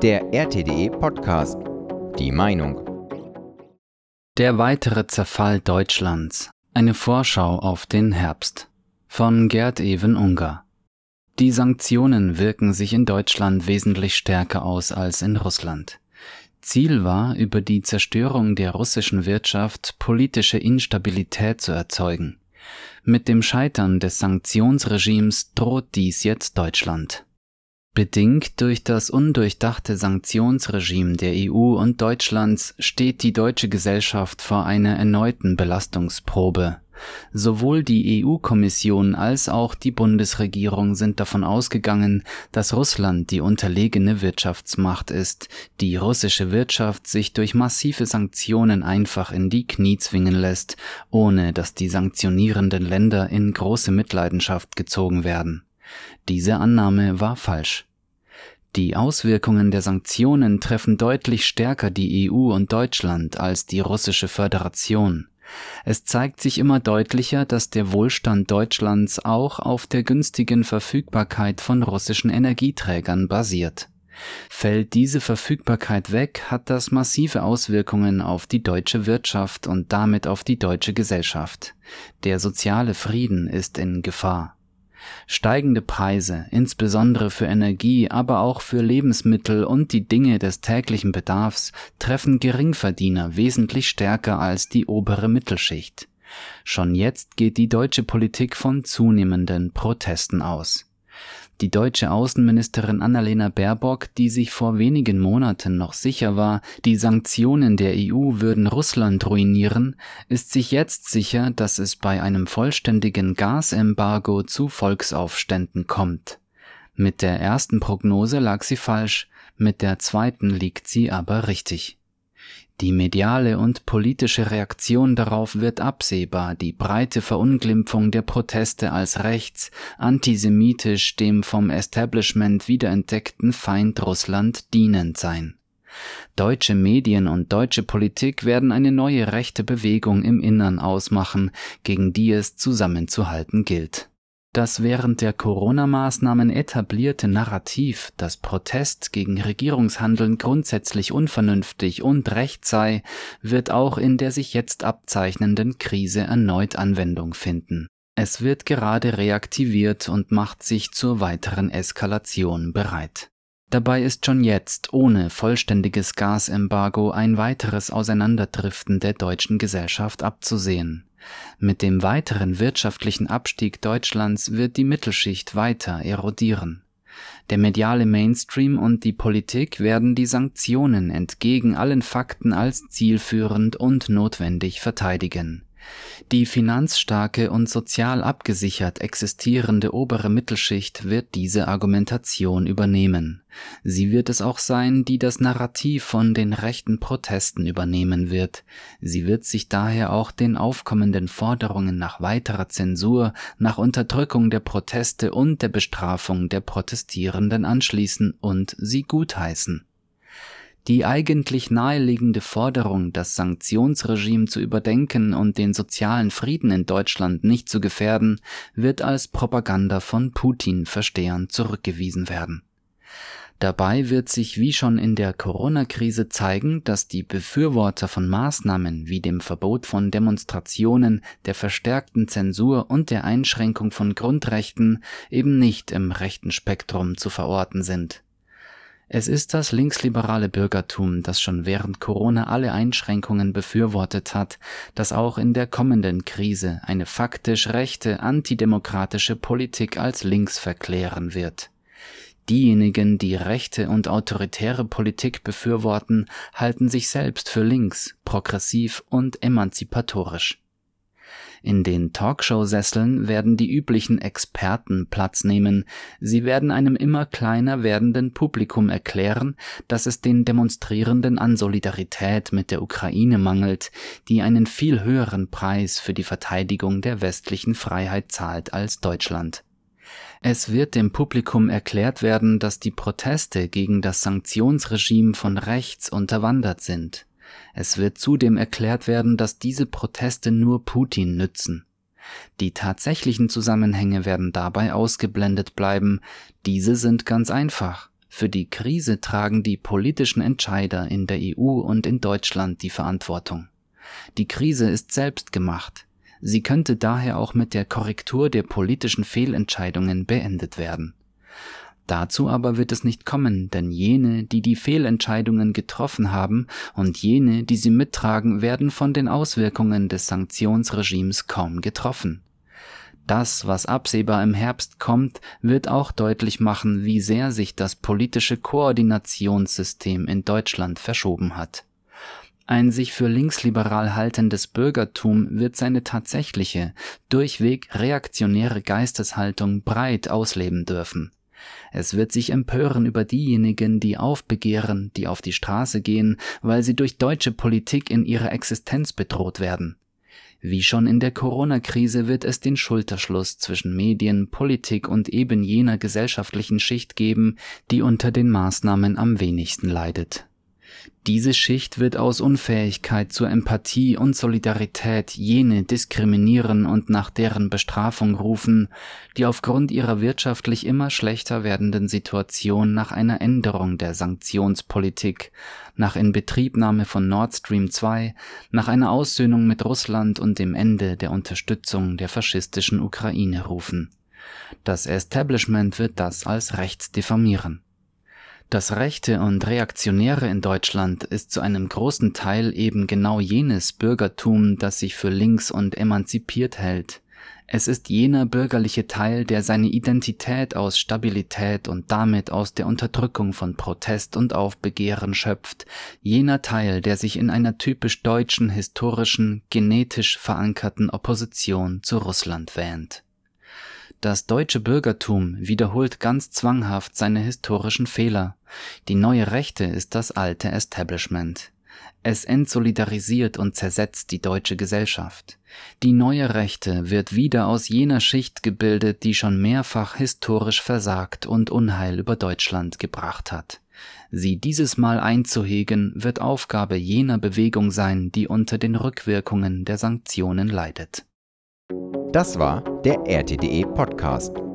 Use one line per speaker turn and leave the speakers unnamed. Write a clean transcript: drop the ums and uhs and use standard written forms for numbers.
Der RTDE Podcast. Die Meinung.
Der weitere Zerfall Deutschlands. Eine Vorschau auf den Herbst. Von Gerd-Even Unger. Die Sanktionen wirken sich in Deutschland wesentlich stärker aus als in Russland. Ziel war, über die Zerstörung der russischen Wirtschaft politische Instabilität zu erzeugen. Mit dem Scheitern des Sanktionsregimes droht dies jetzt Deutschland. Bedingt durch das undurchdachte Sanktionsregime der EU und Deutschlands steht die deutsche Gesellschaft vor einer erneuten Belastungsprobe. Sowohl die EU-Kommission als auch die Bundesregierung sind davon ausgegangen, dass Russland die unterlegene Wirtschaftsmacht ist, die russische Wirtschaft sich durch massive Sanktionen einfach in die Knie zwingen lässt, ohne dass die sanktionierenden Länder in große Mitleidenschaft gezogen werden. Diese Annahme war falsch. Die Auswirkungen der Sanktionen treffen deutlich stärker die EU und Deutschland als die russische Föderation. Es zeigt sich immer deutlicher, dass der Wohlstand Deutschlands auch auf der günstigen Verfügbarkeit von russischen Energieträgern basiert. Fällt diese Verfügbarkeit weg, hat das massive Auswirkungen auf die deutsche Wirtschaft und damit auf die deutsche Gesellschaft. Der soziale Frieden ist in Gefahr. Steigende Preise, insbesondere für Energie, aber auch für Lebensmittel und die Dinge des täglichen Bedarfs, treffen Geringverdiener wesentlich stärker als die obere Mittelschicht. Schon jetzt geht die deutsche Politik von zunehmenden Protesten aus. Die deutsche Außenministerin Annalena Baerbock, die sich vor wenigen Monaten noch sicher war, die Sanktionen der EU würden Russland ruinieren, ist sich jetzt sicher, dass es bei einem vollständigen Gasembargo zu Volksaufständen kommt. Mit der ersten Prognose lag sie falsch, mit der zweiten liegt sie aber richtig. Die mediale und politische Reaktion darauf wird absehbar, die breite Verunglimpfung der Proteste als rechts, antisemitisch, dem vom Establishment wiederentdeckten Feind Russland dienend sein. Deutsche Medien und deutsche Politik werden eine neue rechte Bewegung im Innern ausmachen, gegen die es zusammenzuhalten gilt. Das während der Corona-Maßnahmen etablierte Narrativ, dass Protest gegen Regierungshandeln grundsätzlich unvernünftig und recht sei, wird auch in der sich jetzt abzeichnenden Krise erneut Anwendung finden. Es wird gerade reaktiviert und macht sich zur weiteren Eskalation bereit. Dabei ist schon jetzt ohne vollständiges Gasembargo ein weiteres Auseinanderdriften der deutschen Gesellschaft abzusehen. Mit dem weiteren wirtschaftlichen Abstieg Deutschlands wird die Mittelschicht weiter erodieren. Der mediale Mainstream und die Politik werden die Sanktionen entgegen allen Fakten als zielführend und notwendig verteidigen. Die finanzstarke und sozial abgesichert existierende obere Mittelschicht wird diese Argumentation übernehmen. Sie wird es auch sein, die das Narrativ von den rechten Protesten übernehmen wird. Sie wird sich daher auch den aufkommenden Forderungen nach weiterer Zensur, nach Unterdrückung der Proteste und der Bestrafung der Protestierenden anschließen und sie gutheißen. Die eigentlich naheliegende Forderung, das Sanktionsregime zu überdenken und den sozialen Frieden in Deutschland nicht zu gefährden, wird als Propaganda von Putin-Verstehern zurückgewiesen werden. Dabei wird sich wie schon in der Corona-Krise zeigen, dass die Befürworter von Maßnahmen wie dem Verbot von Demonstrationen, der verstärkten Zensur und der Einschränkung von Grundrechten eben nicht im rechten Spektrum zu verorten sind. Es ist das linksliberale Bürgertum, das schon während Corona alle Einschränkungen befürwortet hat, das auch in der kommenden Krise eine faktisch rechte, antidemokratische Politik als links verklären wird. Diejenigen, die rechte und autoritäre Politik befürworten, halten sich selbst für links, progressiv und emanzipatorisch. In den Talkshow-Sesseln werden die üblichen Experten Platz nehmen. Sie werden einem immer kleiner werdenden Publikum erklären, dass es den Demonstrierenden an Solidarität mit der Ukraine mangelt, die einen viel höheren Preis für die Verteidigung der westlichen Freiheit zahlt als Deutschland. Es wird dem Publikum erklärt werden, dass die Proteste gegen das Sanktionsregime von rechts unterwandert sind. Es wird zudem erklärt werden, dass diese Proteste nur Putin nützen. Die tatsächlichen Zusammenhänge werden dabei ausgeblendet bleiben. Diese sind ganz einfach. Für die Krise tragen die politischen Entscheider in der EU und in Deutschland die Verantwortung. Die Krise ist selbst gemacht. Sie könnte daher auch mit der Korrektur der politischen Fehlentscheidungen beendet werden. Dazu aber wird es nicht kommen, denn jene, die die Fehlentscheidungen getroffen haben und jene, die sie mittragen, werden von den Auswirkungen des Sanktionsregimes kaum getroffen. Das, was absehbar im Herbst kommt, wird auch deutlich machen, wie sehr sich das politische Koordinationssystem in Deutschland verschoben hat. Ein sich für linksliberal haltendes Bürgertum wird seine tatsächliche, durchweg reaktionäre Geisteshaltung breit ausleben dürfen. Es wird sich empören über diejenigen, die aufbegehren, die auf die Straße gehen, weil sie durch deutsche Politik in ihrer Existenz bedroht werden. Wie schon in der Corona-Krise wird es den Schulterschluss zwischen Medien, Politik und eben jener gesellschaftlichen Schicht geben, die unter den Maßnahmen am wenigsten leidet. Diese Schicht wird aus Unfähigkeit zur Empathie und Solidarität jene diskriminieren und nach deren Bestrafung rufen, die aufgrund ihrer wirtschaftlich immer schlechter werdenden Situation nach einer Änderung der Sanktionspolitik, nach Inbetriebnahme von Nord Stream 2, nach einer Aussöhnung mit Russland und dem Ende der Unterstützung der faschistischen Ukraine rufen. Das Establishment wird das als rechts diffamieren. Das Rechte und Reaktionäre in Deutschland ist zu einem großen Teil eben genau jenes Bürgertum, das sich für links und emanzipiert hält. Es ist jener bürgerliche Teil, der seine Identität aus Stabilität und damit aus der Unterdrückung von Protest und Aufbegehren schöpft, jener Teil, der sich in einer typisch deutschen, historischen, genetisch verankerten Opposition zu Russland wähnt. Das deutsche Bürgertum wiederholt ganz zwanghaft seine historischen Fehler. Die neue Rechte ist das alte Establishment. Es entsolidarisiert und zersetzt die deutsche Gesellschaft. Die neue Rechte wird wieder aus jener Schicht gebildet, die schon mehrfach historisch versagt und Unheil über Deutschland gebracht hat. Sie dieses Mal einzuhegen, wird Aufgabe jener Bewegung sein, die unter den Rückwirkungen der Sanktionen leidet.
Das war der RTDE Podcast.